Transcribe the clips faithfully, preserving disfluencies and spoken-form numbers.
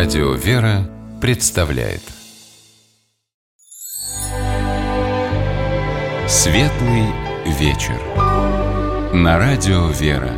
Радио «Вера» представляет Светлый вечер на Радио «Вера».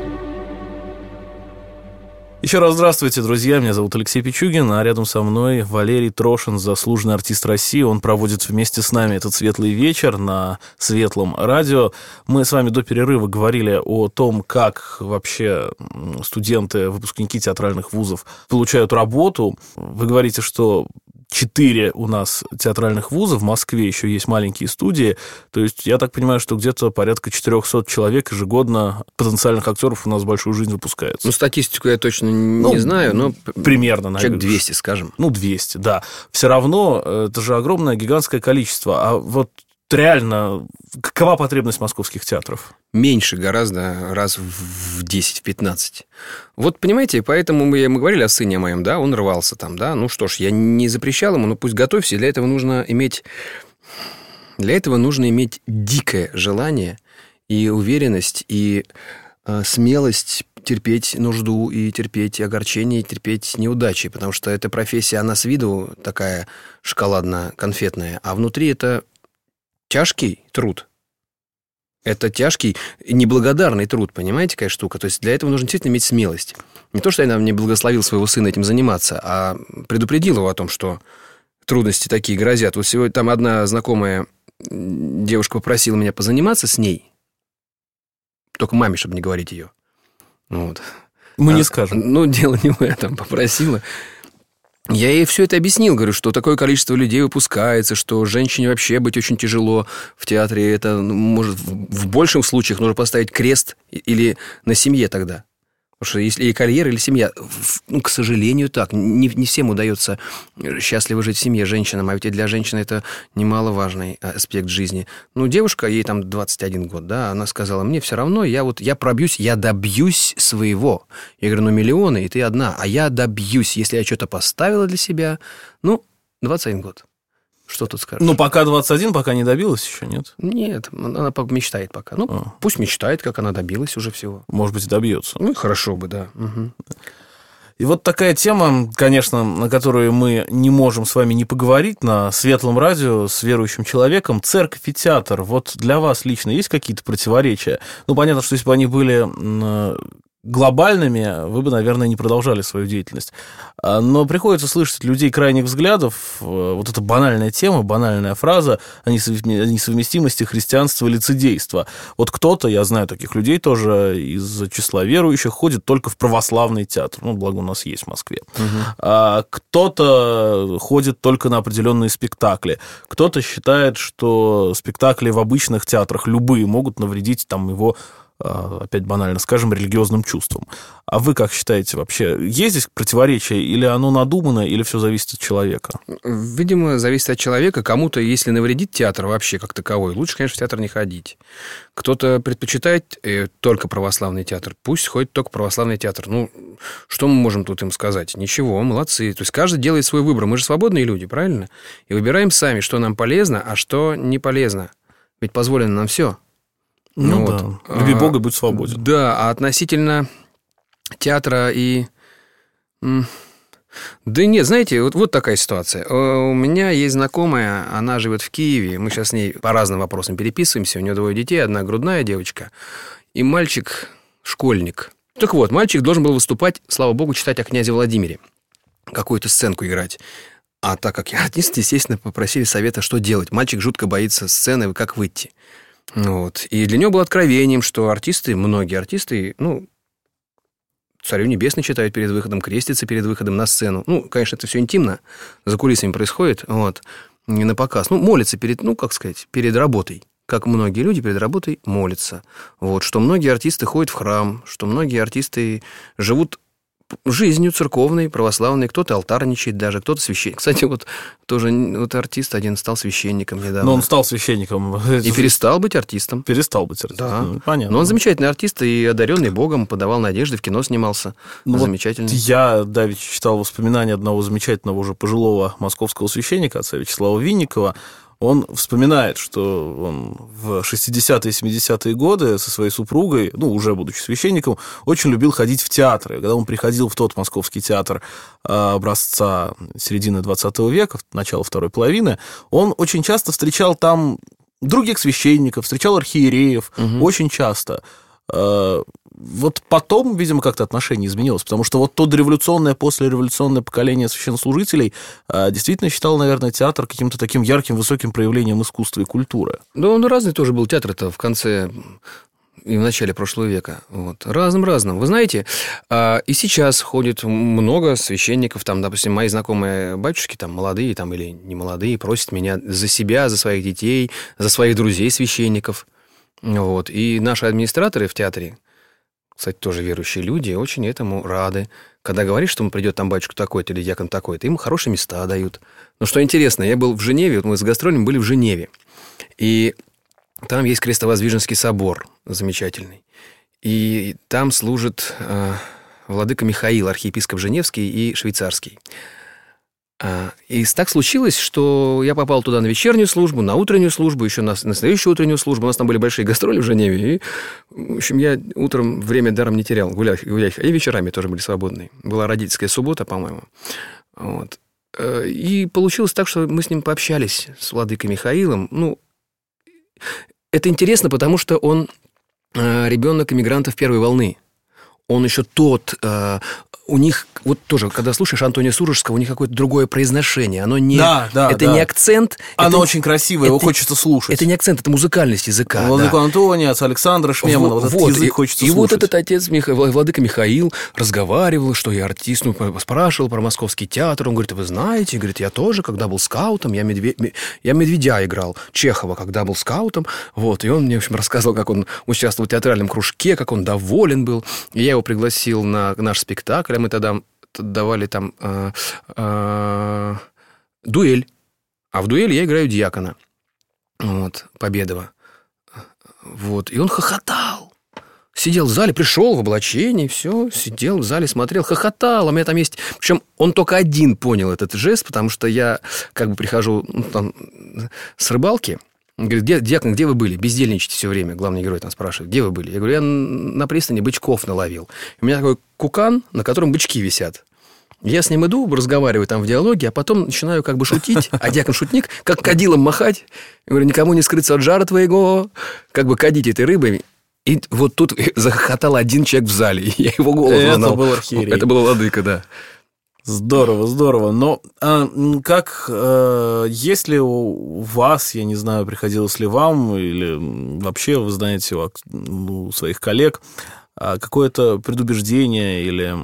Еще раз здравствуйте, друзья. Меня зовут Алексей Пичугин, а рядом со мной Валерий Трошин, заслуженный артист России. Он проводит вместе с нами этот светлый вечер на Светлом радио. Мы с вами до перерыва говорили о том, как вообще студенты, выпускники театральных вузов получают работу. Вы говорите, что четыре у нас театральных вуза, в Москве еще есть маленькие студии, то есть я так понимаю, что где-то порядка четыреста человек ежегодно потенциальных актеров у нас в большую жизнь выпускается. Ну, статистику я точно не ну, знаю, но примерно, наверное. Человек двести, скажем. Ну, двести, да. Все равно это же огромное, гигантское количество. А вот реально, какова потребность московских театров? Меньше гораздо, раз в десять-пятнадцать. Вот, понимаете, поэтому мы, мы говорили о сыне моем, да, он рвался там, да. Ну что ж, я не запрещал ему, но пусть готовься. Для этого нужно иметь... Для этого нужно иметь дикое желание и уверенность, и э, смелость терпеть нужду, и терпеть огорчение, и терпеть неудачи. Потому что эта профессия, она с виду такая шоколадно-конфетная, а внутри это тяжкий труд. Это тяжкий, неблагодарный труд, понимаете, какая штука? То есть для этого нужно действительно иметь смелость. Не то, что я не благословил своего сына этим заниматься, а предупредил его о том, что трудности такие грозят. Вот сегодня там одна знакомая девушка попросила меня позаниматься с ней. Только маме, чтобы не говорить ее. Вот. Мы а, не скажем. Ну, дело не в этом. Попросила. Я ей все это объяснил, говорю, что такое количество людей выпускается, что женщине вообще быть очень тяжело в театре. Это, может, в больших случаях нужно поставить крест или на семье тогда. Потому что если и карьера, или семья, ну, к сожалению, так. Не, не всем удается счастливо жить в семье женщинам, а ведь и для женщины это немаловажный аспект жизни. Ну, девушка, ей там двадцать один год, да, она сказала, мне все равно, я вот, я пробьюсь, я добьюсь своего. Я говорю, ну, миллионы, и ты одна, а я добьюсь, если я что-то поставила для себя, ну, двадцать один год. Что тут скажешь? Ну, пока двадцать один, пока не добилась еще, нет? Нет, она мечтает пока. Ну, а. пусть мечтает, как она добилась уже всего. Может быть, добьется. Ну, хорошо бы, да. Угу. И вот такая тема, конечно, на которую мы не можем с вами не поговорить на Светлом радио с верующим человеком. Церковь и театр. Вот для вас лично есть какие-то противоречия? Ну, понятно, что если бы они были глобальными, вы бы, наверное, не продолжали свою деятельность. Но приходится слышать от людей крайних взглядов вот эта банальная тема, банальная фраза о несовместимости христианства и лицедейства. Вот кто-то, я знаю таких людей тоже из числа верующих, ходит только в православный театр. Ну, благо у нас есть в Москве. Угу. А кто-то ходит только на определенные спектакли. Кто-то считает, что спектакли в обычных театрах любые могут навредить там его, опять банально скажем, религиозным чувствам. А вы как считаете вообще, есть здесь противоречие, или оно надумано, или все зависит от человека? Видимо, зависит от человека. Кому-то, если навредит театр вообще как таковой, лучше, конечно, в театр не ходить. Кто-то предпочитает э, только православный театр, пусть ходит только православный театр. Ну, что мы можем тут им сказать? Ничего, молодцы. То есть каждый делает свой выбор. Мы же свободные люди, правильно? И выбираем сами, что нам полезно, а что не полезно. Ведь позволено нам все. Ну, ну да, люби Бога, будь свободен. Да, а относительно театра и... Да нет, знаете, вот, вот такая ситуация. У меня есть знакомая, она живет в Киеве, мы сейчас с ней по разным вопросам переписываемся, у нее двое детей, одна грудная девочка, и мальчик школьник. Так вот, мальчик должен был выступать, слава богу, читать о князе Владимире, какую-то сценку играть. А так как я артист, естественно, попросили совета, что делать. Мальчик жутко боится сцены, как выйти. Вот. И для него было откровением, что артисты, многие артисты, ну, Царю Небесный читают перед выходом, крестятся перед выходом на сцену. Ну, конечно, это все интимно, за кулисами происходит, вот, не на показ. Ну, молятся перед, ну, как сказать, перед работой. Как многие люди перед работой молятся. Вот, что многие артисты ходят в храм, что многие артисты живут жизнью церковной, православной, кто-то алтарничает даже, кто-то священник. Кстати, вот тоже вот артист один стал священником недавно. Но он стал священником. И перестал быть артистом. Перестал быть артистом, да. Ну, понятно. Но он замечательный артист и одаренный Богом, подавал надежды, в кино снимался. Ну, замечательный. Вот я давеча читал воспоминания одного замечательного уже пожилого московского священника, отца Вячеслава Винникова. он вспоминает, что он в шестидесятые и семидесятые годы со своей супругой, ну, уже будучи священником, очень любил ходить в театры. Когда он приходил в тот московский театр образца середины двадцатого века, начала второй половины, он очень часто встречал там других священников, встречал архиереев, угу. очень часто. Вот потом, видимо, как-то отношение изменилось, потому что вот то дореволюционное, послереволюционное поколение священнослужителей действительно считало, наверное, театр каким-то таким ярким, высоким проявлением искусства и культуры. Да, он разный тоже был театр-то в конце и в начале прошлого века. Вот. Разным-разным. Вы знаете, и сейчас ходит много священников, там, допустим, мои знакомые батюшки, там, молодые там, или не молодые, просят меня за себя, за своих детей, за своих друзей-священников. Вот. И наши администраторы в театре, кстати, тоже верующие люди, очень этому рады. Когда говоришь, что придет там батюшка такой-то или дьякон такой-то, им хорошие места дают. Но что интересно, я был в Женеве, вот мы с гастролями были в Женеве, и там есть Крестовоздвиженский собор замечательный. И там служит э, владыка Михаил, архиепископ Женевский и швейцарский. И так случилось, что я попал туда на вечернюю службу, на утреннюю службу, еще на, на следующую утреннюю службу. У нас там были большие гастроли в Женеве. И, в общем, я утром время даром не терял, гулял, гулял. И вечерами тоже были свободные. Была родительская суббота, по-моему. Вот. И получилось так, что мы с ним пообщались, с владыкой Михаилом. Ну, это интересно, потому что он ребенок иммигрантов первой волны. Он еще тот... У них, вот тоже, когда слушаешь Антония Сурожского, у них какое-то другое произношение. Оно не... Да, да, это да. не акцент. Оно это, очень красивое, его это, хочется слушать. Это не акцент, это музыкальность языка. Владыку да. Антония, отца Александра Шмемана, вот, вот этот язык и, хочется и слушать. И вот этот отец, владыка Михаил, разговаривал, что я артист, ну, спрашивал про московский театр. Он говорит, вы знаете, говорит, я тоже, когда был скаутом, я, медве... я медведя играл, Чехова, когда был скаутом. Вот, и он мне, в общем, рассказывал, как он участвовал в театральном кружке, как он доволен был. И я его пригласил на наш спектакль, а мы тогда... давали там э, э, дуэль. А в дуэли я играю дьякона. Вот, Победова. Вот, и он хохотал. Сидел в зале, пришел в облачении, все, сидел в зале, смотрел, хохотал. А у меня там есть... Причем он только один понял этот жест, потому что я как бы прихожу ну, там, с рыбалки. Он говорит, где, дьякон, где вы были? Бездельничаете все время. Главный герой там спрашивает, где вы были? Я говорю, я на пристани бычков наловил. У меня такой кукан, на котором бычки висят. Я с ним иду, разговариваю там в диалоге, а потом начинаю как бы шутить, а дьякон-шутник, как кадилом махать. Я говорю, никому не скрыться от жара твоего, как бы кадить этой рыбой. И вот тут захохотал один человек в зале, и я его голос узнал. Это был архиерей. Это был владыка, да. Здорово, здорово. Но а, как, а, если у вас, я не знаю, приходилось ли вам, или вообще вы знаете у, у своих коллег, а, какое-то предубеждение или,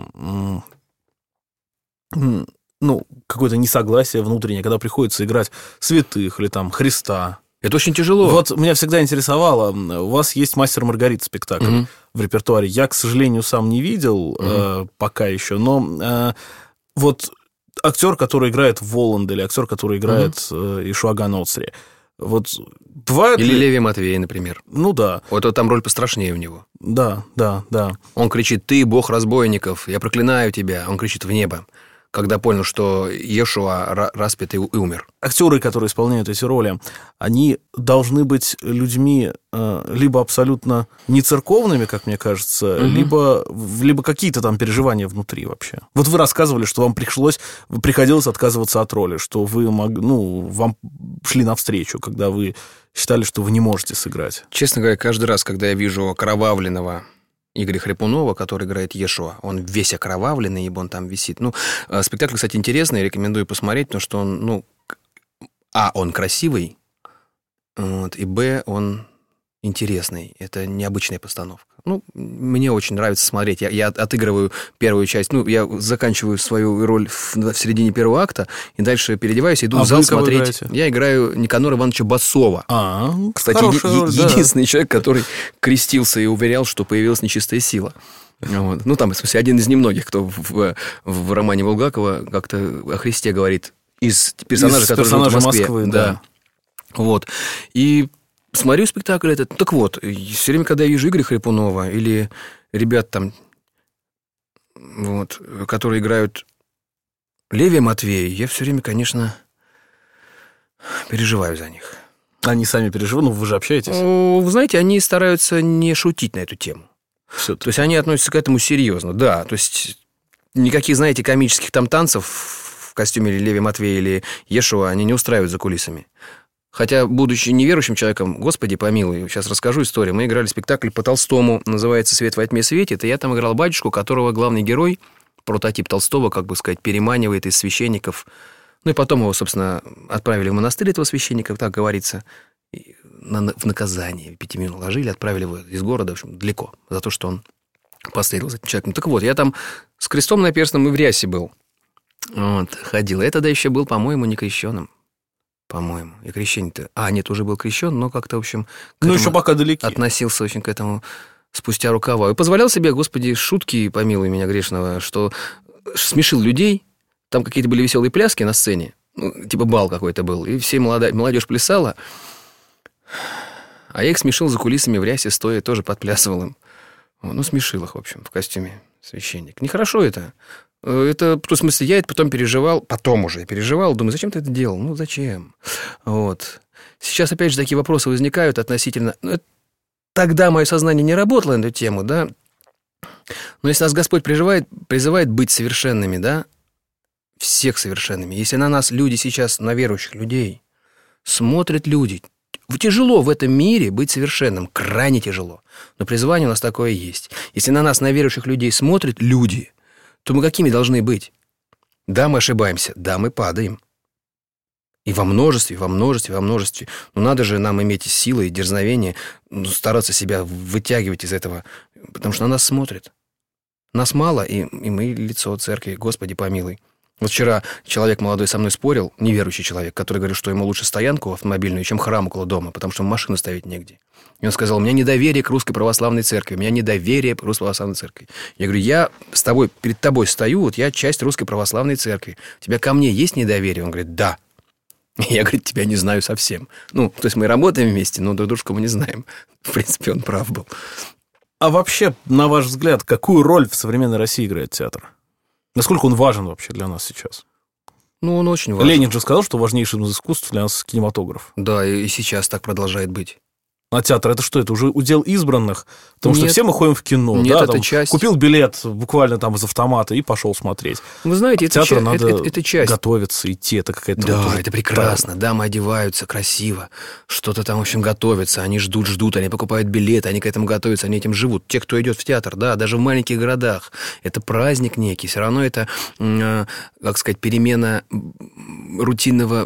ну, какое-то несогласие внутреннее, когда приходится играть святых или там Христа? Это очень тяжело. Вот меня всегда интересовало, у вас есть «Мастер и Маргарита» спектакль mm-hmm. в репертуаре. Я, к сожалению, сам не видел mm-hmm. э, пока еще, но... Э, Вот актер, который играет Воланда, или актер, который играет uh-huh. э, Ишуагана Оцри. Вот бывает Или ли... Левий Матвей, например. Ну да. Вот, вот там роль пострашнее у него. Да, да, да. Он кричит, ты бог разбойников, я проклинаю тебя. Он кричит в небо, когда понял, что Иешуа распят и умер. Актеры, которые исполняют эти роли, они должны быть людьми э, либо абсолютно не церковными, как мне кажется, угу. либо, либо какие-то там переживания внутри вообще. Вот вы рассказывали, что вам пришлось, приходилось отказываться от роли, что вы мог, ну, вам шли навстречу, когда вы считали, что вы не можете сыграть. Честно говоря, каждый раз, когда я вижу окровавленного Игоря Хрипунова, который играет Иешуа. Он весь окровавленный, ибо он там висит. Ну, спектакль, кстати, интересный, рекомендую посмотреть, потому что он, ну, а, он красивый, вот, и б, он интересный. Это необычная постановка. Ну, мне очень нравится смотреть. Я, я отыгрываю первую часть, ну, я заканчиваю свою роль в, в середине первого акта, и дальше переодеваюсь, иду а в зал смотреть. Играете? Я играю Никанора Ивановича Басова. А, кстати, е- роль, да. единственный человек, который крестился и уверял, что появилась нечистая сила. Вот. Ну, там, в смысле, один из немногих, кто в, в романе Булгакова как-то о Христе говорит, из персонажей, которые живут в Москве. Москвы, да. да. Вот. И смотрю спектакль этот. Так вот, все время, когда я вижу Игоря Хрипунова или ребят там, вот, которые играют Левия Матвея, я все время, конечно, Переживаю за них. Они сами переживают, ну, вы же общаетесь. Вы знаете, они стараются не шутить на эту тему. Все. То есть они относятся к этому серьезно, да. То есть никаких, знаете, комических там танцев в костюме Леви Матвея или Ешуа они не устраивают за кулисами. Хотя, будучи неверующим человеком, Господи помилуй, сейчас расскажу историю. Мы играли спектакль по Толстому, называется «Свет во тьме светит», и я там играл батюшку, которого главный герой, прототип Толстого, как бы сказать, переманивает из священников. Ну и потом его, собственно, отправили в монастырь этого священника, так говорится, на, в наказание. Пяти минут уложили, отправили его из города, в общем, далеко, за то, что он последовал за этим человеком. Так вот, я там с крестом наперстным и в рясе был. Вот, ходил. Я тогда еще был, по-моему, не крещеным. По-моему. И крещение-то... А, нет, уже был крещен, но как-то, в общем... Ну, еще пока далеки. Относился очень к этому спустя рукава. И позволял себе, Господи, шутки, помилуй меня грешного, что смешил людей. Там какие-то были веселые пляски на сцене. Ну, типа бал какой-то был. И все молодая, молодежь плясала. А я их смешил за кулисами в рясе, стоя, тоже подплясывал им. Ну, смешил их, в общем, в костюме священник. Нехорошо это. Это, в смысле, я это потом переживал, потом уже переживал, думаю, зачем ты это делал? Ну, зачем? Вот. Сейчас, опять же, такие вопросы возникают относительно... Ну, тогда мое сознание не работало на эту тему, да. Но если нас Господь призывает, призывает быть совершенными, да, всех совершенными. Если на нас люди сейчас, на верующих людей, смотрят люди, тяжело в этом мире быть совершенным, крайне тяжело. Но призвание у нас такое есть. Если на нас, на верующих людей, смотрят люди, то мы какими должны быть? Да, мы ошибаемся, да, мы падаем. И во множестве, во множестве, во множестве. Но надо же нам иметь силы и дерзновение, ну, стараться себя вытягивать из этого, потому что на нас смотрят. Нас мало, и, и мы лицо церкви, Господи помилуй. Вот вчера человек молодой со мной спорил, неверующий человек, который говорил, что ему лучше стоянку автомобильную, чем храм около дома, потому что машину ставить негде. И он сказал, у меня недоверие к Русской Православной Церкви, у меня недоверие к Русской Православной Церкви. Я говорю, я с тобой, перед тобой стою, вот я часть Русской Православной Церкви. У тебя ко мне есть недоверие? Он говорит, да. Я, говорит, тебя не знаю совсем. Ну, то есть мы работаем вместе, но друг дружку мы не знаем. В принципе, он прав был. А вообще, на ваш взгляд, какую роль в современной России играет театр? Насколько он важен вообще для нас сейчас? Ну, он очень важен. Ленин же сказал, что важнейшим из искусств для нас кинематограф. Да, и сейчас так продолжает быть. А театр, это что? Это уже удел избранных? Потому Нет. что все мы ходим в кино. Нет, да, это там, часть. Купил билет буквально там из автомата и пошел смотреть. Вы знаете, в это, театр ча- надо это, это, это часть. готовиться, идти. Это какая-то... Да, вот уже это прекрасно. Дамы одеваются красиво. Что-то там, в общем, готовятся. Они ждут, ждут. Они покупают билеты, они к этому готовятся, они этим живут. Те, кто идет в театр, да, даже в маленьких городах. Это праздник некий. Все равно это, э, как сказать, перемена рутинного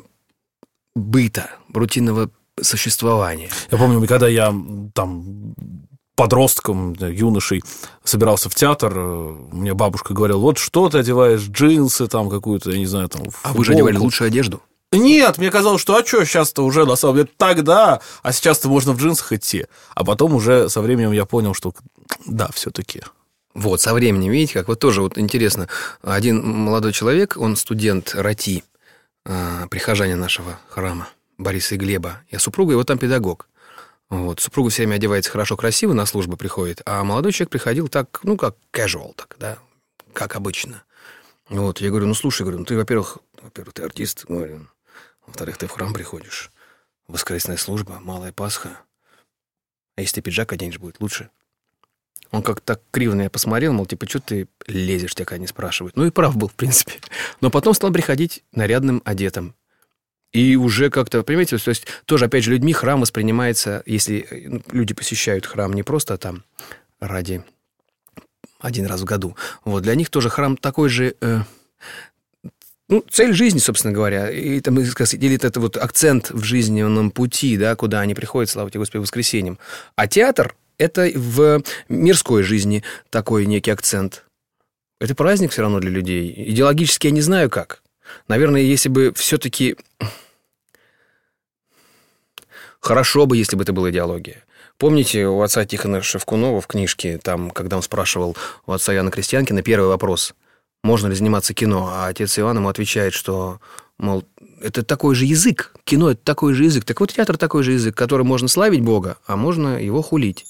быта, рутинного существования. Я помню, когда я там подростком, юношей собирался в театр, мне бабушка говорила, вот что ты одеваешь, джинсы там какую-то, я не знаю, там футболку. А вы же одевали лучшую одежду? Нет, мне казалось, что а что, сейчас-то уже на самом деле тогда, а сейчас-то можно в джинсах идти. А потом уже со временем я понял, что да, все-таки. Вот, со временем, видите, как вот тоже вот интересно. Один молодой человек, он студент РАТИ, прихожанин нашего храма, Бориса и Глеба. Я супруга, его там педагог. Вот. Супруга все время одевается хорошо, красиво, на службу приходит, а молодой человек приходил так, ну, как casual, так, да, как обычно. Вот, я говорю, ну, слушай, говорю, ну, ты, во-первых, во-первых, ты артист, говорю, во-вторых, ты в храм приходишь, воскресная служба, малая Пасха, а если ты пиджак оденешь, будет лучше. Он как-то так криво на меня посмотрел, мол, типа, что ты лезешь, тебя не спрашивают. Ну, и прав был, в принципе. Но потом стал приходить нарядным, одетым. И уже как-то, понимаете, то есть тоже, опять же, людьми храм воспринимается, если ну, люди посещают храм не просто там ради один раз в году. Вот, для них тоже храм такой же, э, ну, цель жизни, собственно говоря. И, там, или это вот акцент в жизненном пути, да, куда они приходят, слава тебе, Господи, воскресеньем. А театр – это в мирской жизни такой некий акцент. Это праздник все равно для людей. Идеологически я не знаю как. Наверное, если бы все-таки... Хорошо бы, если бы это была идеология. Помните, у отца Тихона Шевкунова в книжке, там, когда он спрашивал у отца Иоанна Крестьянкина первый вопрос, можно ли заниматься кино, а отец Иоанн ему отвечает, что, мол, это такой же язык, кино – это такой же язык. Так вот, театр – такой же язык, которым можно славить Бога, а можно его хулить.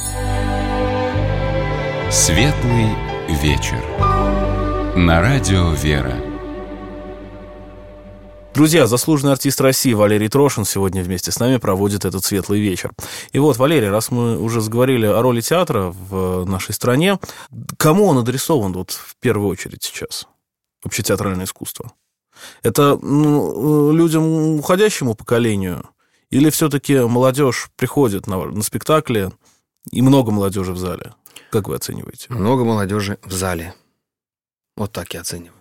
Светлый вечер. На радио «Вера». Друзья, заслуженный артист России Валерий Трошин сегодня вместе с нами проводит этот светлый вечер. И вот, Валерий, раз мы уже заговорили о роли театра в нашей стране, кому он адресован вот в первую очередь сейчас? Вообще театральное искусство. Это ну, людям уходящему поколению? Или все-таки молодежь приходит на, на спектакли и много молодежи в зале? Как вы оцениваете? Много молодежи в зале. Вот так я оцениваю.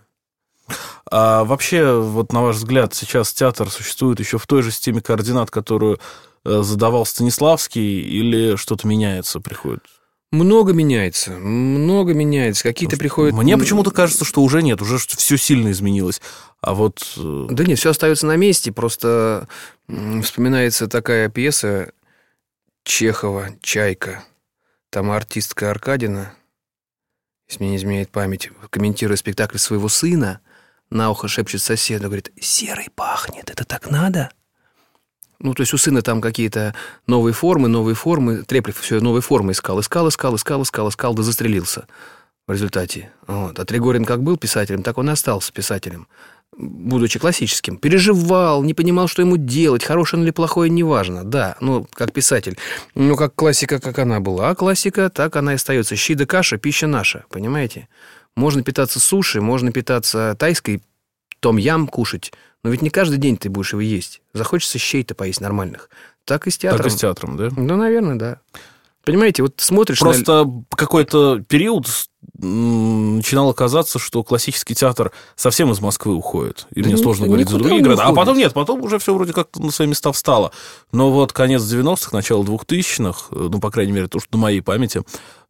А вообще, вот на ваш взгляд, сейчас театр существует еще в той же системе координат, которую задавал Станиславский, или что-то меняется, приходит? Много меняется, много меняется. Какие-то приходят... Мне почему-то кажется, что уже нет, уже все сильно изменилось. А вот... Да нет, все остается на месте, просто вспоминается такая пьеса Чехова «Чайка». Там артистка Аркадина, если мне не изменяет память, комментируя спектакль своего сына, на ухо шепчет соседу, говорит: «Серый пахнет, это так надо?» Ну, то есть у сына там какие-то новые формы, новые формы. Треплев все новые формы искал, искал, искал, искал, искал, искал, да застрелился в результате. Вот. А Тригорин как был писателем, так он и остался писателем, будучи классическим. Переживал, не понимал, что ему делать, хорошее или плохое, неважно. Да, ну, как писатель. Ну, как классика, как она была. А классика, так она и остается. Щи да каша, пища наша, понимаете? Можно питаться суши, можно питаться тайской, том-ям кушать, но ведь не каждый день ты будешь его есть. Захочется щей-то поесть нормальных. Так и с театром. Так и с театром, да? Ну, наверное, да. Понимаете, вот смотришь... Просто на... какой-то период начинало казаться, что классический театр совсем из Москвы уходит. И да мне сложно говорить за другие города. А потом нет, потом уже все вроде как-то на свои места встало. Но вот конец девяностых, начало двухтысячных, ну, по крайней мере, то, что на моей памяти,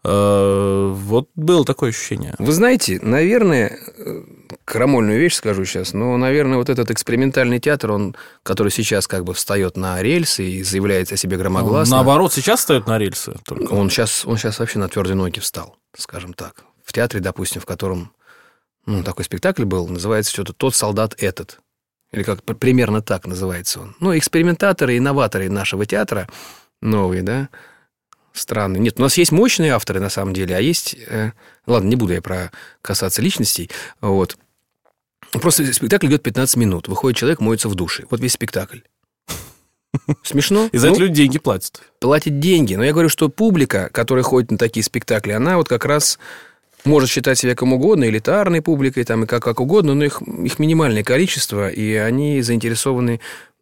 вот было такое ощущение. Вы знаете, наверное, крамольную вещь скажу сейчас, но, наверное, вот этот экспериментальный театр, он, который сейчас как бы встает на рельсы и заявляет о себе громогласно. Наоборот, сейчас встает на рельсы. Только. Он сейчас, он сейчас вообще на твердые ноги встал, скажем так. В театре, допустим, в котором ну, такой спектакль был, называется что-то «Тот солдат этот». Или как примерно так называется он. Ну, экспериментаторы, инноваторы нашего театра новые, да, странные. Нет, у нас есть мощные авторы, на самом деле, а есть... Э, ладно, не буду я про касаться личностей. Вот. Просто спектакль идет пятнадцать минут. Выходит человек, моется в душе. Вот весь спектакль. Смешно? И за это люди деньги платят. Платят деньги. Но я говорю, что публика, которая ходит на такие спектакли, она вот как раз может считать себя кем угодно, элитарной публикой, там, и как, как угодно, но их, их минимальное количество, и они заинтересованы...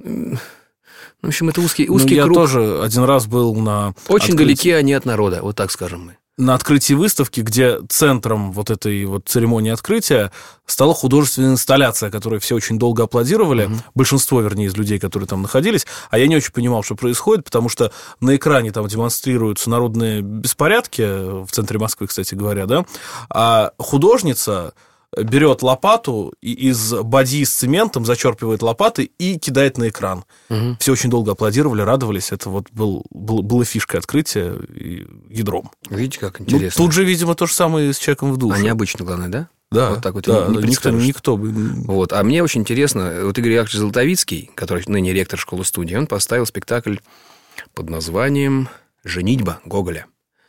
В общем, это узкий, узкий ну, я круг. Я тоже один раз был на... Очень открытии... далеки они от народа, вот так скажем мы. На открытии выставки, где центром вот этой вот церемонии открытия стала художественная инсталляция, которую все очень долго аплодировали, mm-hmm. большинство, вернее, из людей, которые там находились, а я не очень понимал, что происходит, потому что на экране там демонстрируются народные беспорядки, в центре Москвы, кстати говоря, да, а художница берет лопату и из бадьи с цементом зачерпывает лопаты и кидает на экран. Угу. Все очень долго аплодировали, радовались. Это вот был, был, было фишкой открытия и ядром. Видите, как интересно. Ну, тут же, видимо, то же самое с «Человеком в душе». А необычно, главное, да? Да, вот так вот да, не, не никто, никто бы... Вот. А мне очень интересно, вот Игорь Яковлевич Золотовицкий, который ныне ректор школы-студии, он поставил спектакль под названием «Женитьба Гоголя».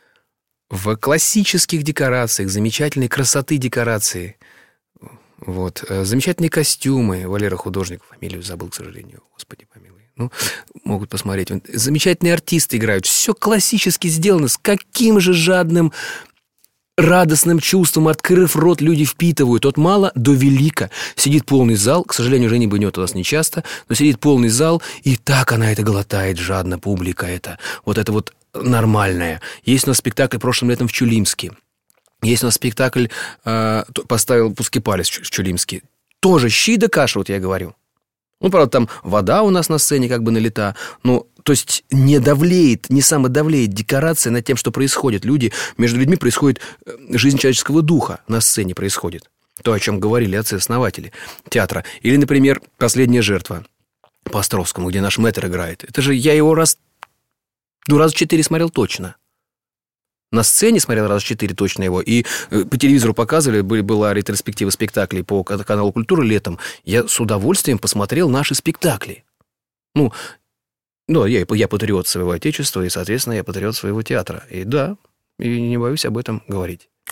В классических декорациях, замечательной красоты декорации. Вот. Замечательные костюмы. Валера художник, фамилию забыл, к сожалению. Господи помилуй. Ну, могут посмотреть. Замечательные артисты играют. Все классически сделано. С каким же жадным, радостным чувством, открыв рот, люди впитывают. От мала до велика. Сидит полный зал. К сожалению, женитьбы нет у нас нечасто. Но сидит полный зал. И так она это глотает жадно. Публика это. Вот это вот нормальная. Есть у нас спектакль прошлым летом в Чулимске. Есть у нас спектакль, э, поставил Пускипалис в Чулимске. Тоже щи да каша, вот я говорю. Ну, правда, там вода у нас на сцене как бы налита. Ну, то есть не давлеет, не самодавлеет декорация над тем, что происходит. Люди, между людьми происходит жизнь человеческого духа на сцене происходит. То, о чем говорили отцы-основатели театра. Или, например, «Последняя жертва» по Островскому, где наш мэтр играет. Это же я его раз... Ну, раз четыре смотрел точно. На сцене смотрел раз четыре точно его, и по телевизору показывали, была ретроспектива спектаклей по каналу «Культура» летом. Я с удовольствием посмотрел наши спектакли. Ну, ну я, я патриот своего отечества, и, соответственно, я патриот своего театра. И да, и не боюсь об этом говорить.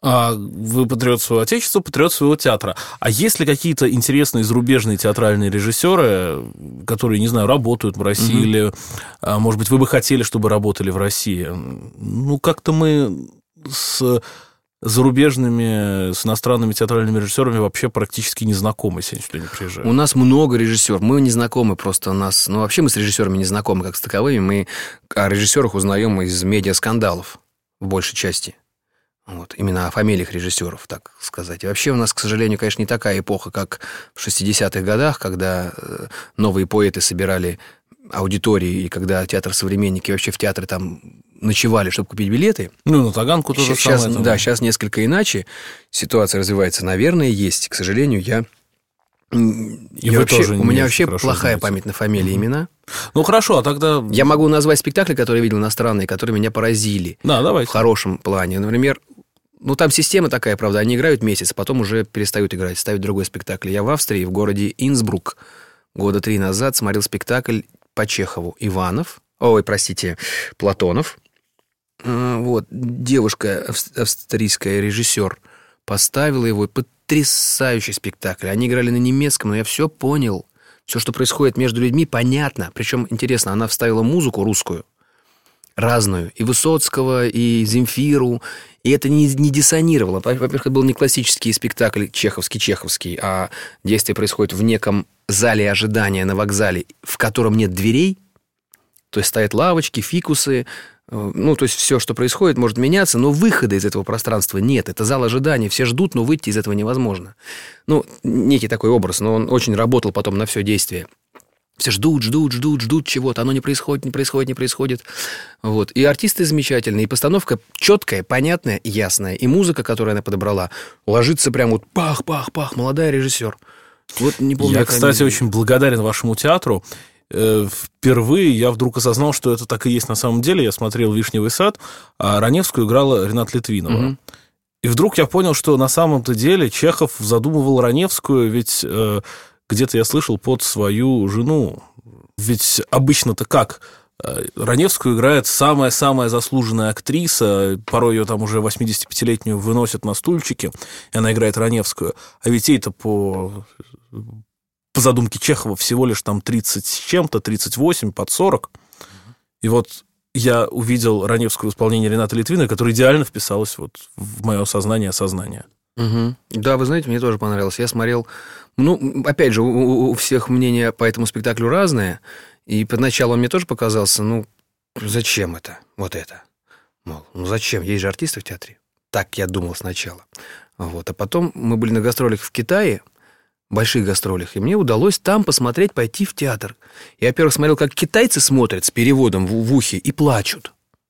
А вы патриот своего отечества, патриот своего театра. А есть ли какие-то интересные зарубежные театральные режиссеры, которые, не знаю, работают в России, угу. или, может быть, вы бы хотели, чтобы работали в России? Ну, как-то мы с зарубежными, с иностранными театральными режиссерами вообще практически не знакомы, если я сюда не приезжаю. У нас много режиссеров, мы не знакомы просто у нас. Ну, вообще мы с режиссерами не знакомы как с таковыми. Мы о режиссерах узнаем из медиаскандалов в большей части. Вот, именно о фамилиях режиссеров, так сказать. И вообще у нас, к сожалению, конечно, не такая эпоха, как в шестидесятых годах, когда новые поэты собирали аудитории, и когда театр «Современники» вообще в театры там ночевали, чтобы купить билеты. Ну, на Таганку тоже сейчас, самое. Да, сейчас несколько иначе ситуация развивается. Наверное, есть. К сожалению, я... И я вообще, у меня вообще плохая знаете. память на фамилии и имена. Ну, хорошо, а тогда... Я могу назвать спектакли, которые я видел иностранные, которые меня поразили. Да, давайте. В хорошем плане. Например, ну, там система такая, правда, они играют месяц, а потом уже перестают играть, ставят другой спектакль. Я в Австрии, в городе Инсбрук, года три назад смотрел спектакль по Чехову «Иванов». Ой, простите, Платонов. Вот, девушка, австрийская режиссер, поставила его. Потрясающий спектакль. Они играли на немецком, но я все понял. Все, что происходит между людьми, понятно. Причем, интересно, она вставила музыку русскую, разную. И Высоцкого, и Земфиру. И это не, не диссонировало. Во-первых, это был не классический спектакль чеховский-чеховский, а действие происходит в неком зале ожидания на вокзале, в котором нет дверей. То есть стоят лавочки, фикусы. Ну, то есть все, что происходит, может меняться, но выхода из этого пространства нет. Это зал ожидания, все ждут, но выйти из этого невозможно. Ну, некий такой образ, но он очень работал потом на все действие. Все ждут, ждут, ждут, ждут чего-то, оно не происходит, не происходит, не происходит. Вот. И артисты замечательные, и постановка четкая, понятная, ясная, и музыка, которую она подобрала, ложится прям вот пах-пах-пах, молодая режиссер. Вот не помню. Я, кстати, очень благодарен вашему театру. Впервые я вдруг осознал, что это так и есть на самом деле. Я смотрел «Вишневый сад», а Раневскую играла Рената Литвинова. Угу. И вдруг я понял, что на самом-то деле Чехов задумывал Раневскую, ведь э, где-то я слышал, под свою жену. Ведь обычно-то как? Раневскую играет самая-самая заслуженная актриса, порой ее там уже восьмидесятипятилетнюю выносят на стульчике, и она играет Раневскую. А ведь ей-то по... по задумке Чехова всего лишь там тридцать с чем-то, тридцать восемь, под сорок. И вот я увидел Раневскую в исполнении Ренаты Литвиновой, которая идеально вписалась вот в мое сознание, сознание. Угу. Да, вы знаете, мне тоже понравилось. Я смотрел... Ну, опять же, у, у всех мнения по этому спектаклю разные. И поначалу он мне тоже показался, ну, зачем это? Вот это. Мол, ну зачем? Есть же артисты в театре. Так я думал сначала. Вот. А потом мы были на гастролях в Китае, больших гастролях, и мне удалось там посмотреть, пойти в театр. Я, во-первых, смотрел, как китайцы смотрят с переводом в, в ухе и плачут.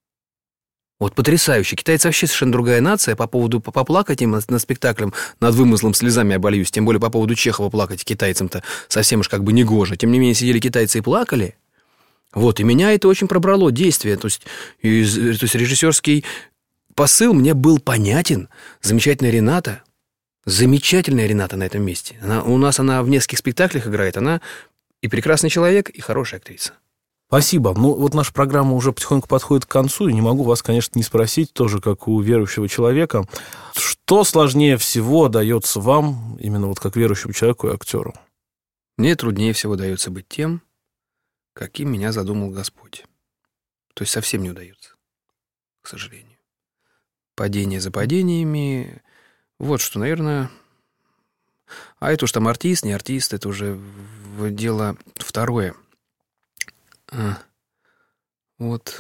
Вот потрясающе. Китайцы вообще совершенно другая нация. По поводу поплакать им над спектаклем, над вымыслом слезами обольюсь. Тем более по поводу Чехова плакать китайцам-то совсем уж как бы негоже. Тем не менее, сидели китайцы и плакали. Вот, и меня это очень пробрало действие. То есть, и, то есть режиссерский посыл мне был понятен. Замечательная Рената. Замечательная Рената на этом месте. Она, у нас она в нескольких спектаклях играет. Она и прекрасный человек, и хорошая актриса. Спасибо. Ну, вот наша программа уже потихоньку подходит к концу, и не могу вас, конечно, не спросить, тоже как у верующего человека, что сложнее всего дается вам, именно вот как верующему человеку и актеру? Мне труднее всего дается быть тем, каким меня задумал Господь. То есть совсем не удается, к сожалению. Падение за падениями. Вот что, наверное... А это уж там артист, не артист, это уже дело второе. А, вот.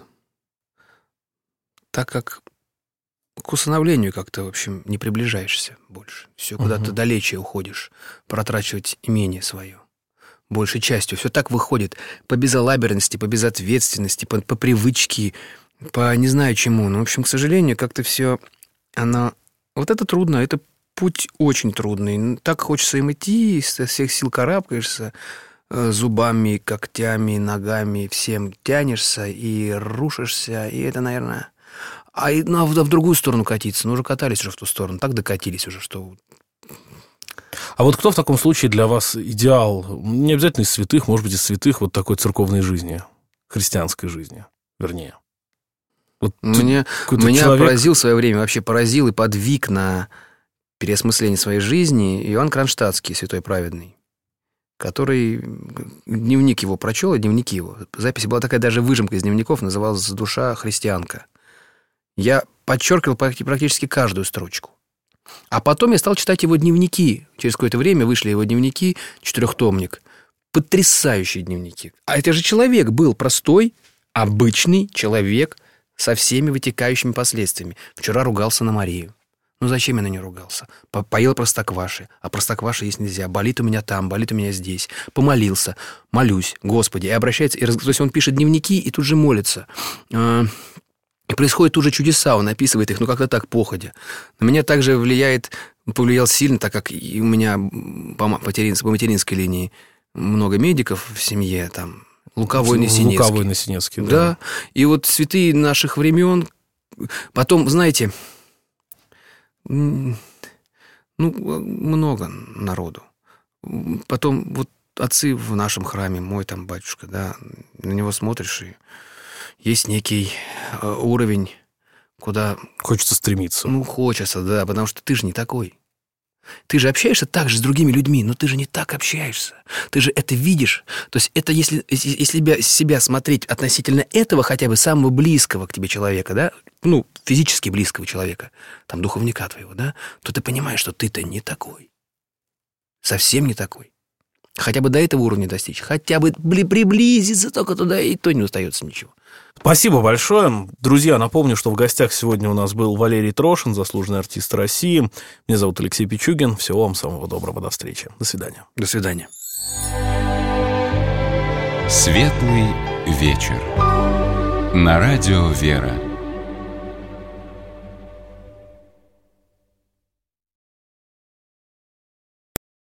Так как к усыновлению как-то, в общем, не приближаешься больше. Все куда-то угу. далече уходишь, протрачивать имение свое. Большей частью. Все так выходит по безалаберности, по безответственности, по, по привычке, по не знаю чему. Но, в общем, к сожалению, как-то все оно... Вот это трудно, это путь очень трудный. Так хочется им идти, со всех сил карабкаешься, зубами, когтями, ногами, всем тянешься и рушишься, и это, наверное... А ну, в другую сторону катиться, ну, уже катались уже в ту сторону, так докатились уже, что... А вот кто в таком случае для вас идеал, не обязательно из святых, может быть, из святых вот такой церковной жизни, христианской жизни, вернее? Вот Меня, меня человек... поразил в свое время, вообще поразил и подвиг на переосмысление своей жизни Иоанн Кронштадтский, святой праведный, который дневник его прочел, и дневники его. Запись была такая, даже выжимка из дневников, называлась «Душа христианка». Я подчеркивал практически каждую строчку. А потом я стал читать его дневники. Через какое-то время вышли его дневники, четырехтомник. Потрясающие дневники. А это же человек был простой, обычный человек со всеми вытекающими последствиями. Вчера ругался на Марию. Ну зачем я на нее ругался? Поел простокваши, а простокваши есть нельзя. Болит у меня там, болит у меня здесь. Помолился, молюсь, Господи. И обращается, и, то есть он пишет дневники и тут же молится. И происходят тут же чудеса, он описывает их, ну как-то так, походя. На меня также влияет, повлиял сильно, так как и у меня по, материн, по материнской линии много медиков в семье, там, Луковой Насинецкий. Луковой Насинецкий, да. Да, и вот святые наших времен, потом, знаете, ну, много народу. Потом вот отцы в нашем храме, мой там батюшка, да, на него смотришь, и есть некий уровень, куда... Хочется стремиться. Ну, хочется, да, потому что ты же не такой. Ты же общаешься так же с другими людьми, но ты же не так общаешься. Ты же это видишь. То есть это если, если себя, себя смотреть относительно этого хотя бы самого близкого к тебе человека, да, ну, физически близкого человека, там, духовника твоего, да, то ты понимаешь, что ты-то не такой. Совсем не такой. Хотя бы до этого уровня достичь, хотя бы приблизиться только туда, и то не остается ничего. Спасибо большое. Друзья, напомню, что в гостях сегодня у нас был Валерий Трошин, заслуженный артист России. Меня зовут Алексей Пичугин. Всего вам самого доброго. До встречи. До свидания. До свидания. Светлый вечер. На радио «Вера».